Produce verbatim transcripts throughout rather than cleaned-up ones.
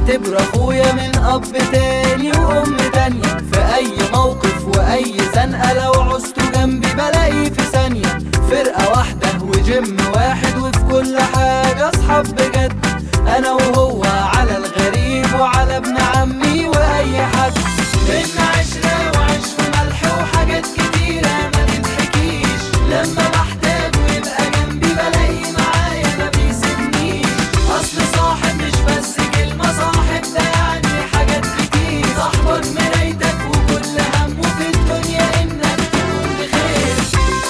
بعتبر اخويا من اب تاني وام تانية، في اي موقف واي زنقة لو عوزته جنبي بلاقيه في ثانية. فرقة واحدة وجيم واحد وفي كل حاجة اصحاب بجد، انا وهو على الغريب وعلى ابن عمي واي حد. بينا عشرة وعيش وملح وحاجات كتيرة ما تتحكيش، لما بحتاجه يبقى جنبي بلاقيه معايا ما بيسيبنيش. اصل صاحب مش بس كلمة، صاحب ده يعني حاجات كتير. صاحبك مرايتك وكل همه في الدنيا انك تكون بخير.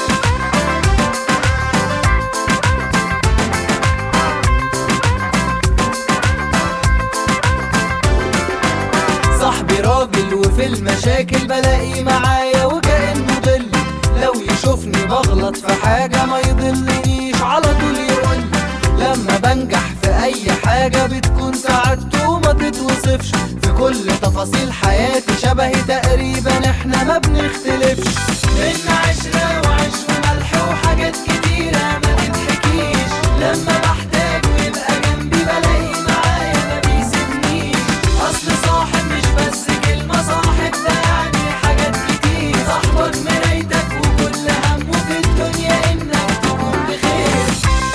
صاحبي راجل وفي المشاكل بلاقيه معايا وكأنه ظل، لو يشوفني بغلط في حاجة ما يضلنيش على طول يقول. لما بنجح في اي حاجة بتكون سعادته وما تتوصفش، في كل تفاصيل حياتي شبهي تقريبا احنا ما بنختلفش. بينا عشرة وعيش وملح وحاجات كتيرة ما تتحكيش، لما بحتاجه يبقى جنبي بلاقيه معايا ما بيسيبنيش. اصل صاحب مش بس كلمة، صاحب ده يعني حاجات كتير. صاحبك مرايتك وكل همه في الدنيا انك تكون بخير.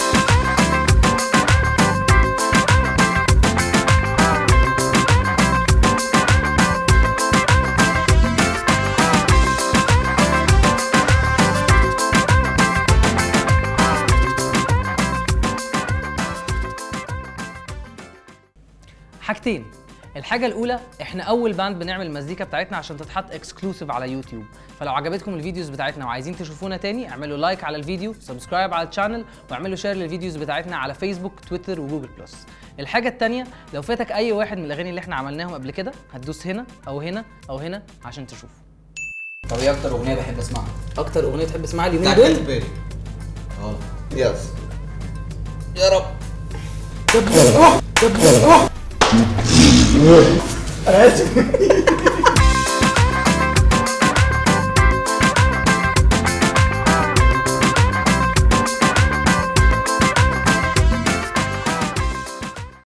حاجتين. الحاجة الأولى، إحنا أول باند بنعمل المزيكا بتاعتنا عشان تتحط اكسكلوسيف على يوتيوب، فلو عجبتكم الفيديوز بتاعتنا وعايزين تشوفونا تاني اعملوا لايك على الفيديو، سبسكرايب على الشانل، واعملوا شير للفيديوز بتاعتنا على فيسبوك، تويتر، وجوجل بلس. الحاجة التانية، لو فاتك أي واحد من الأغاني اللي إحنا عملناهم قبل كده هتدوس هنا أو هنا أو هنا عشان تشوفه. طب إيه أكتر أغنية بحب أسمعها؟ أكتر أغنية تحب تسمعها اليومين دول؟ بتاعت اه يس يا رب. انا اسف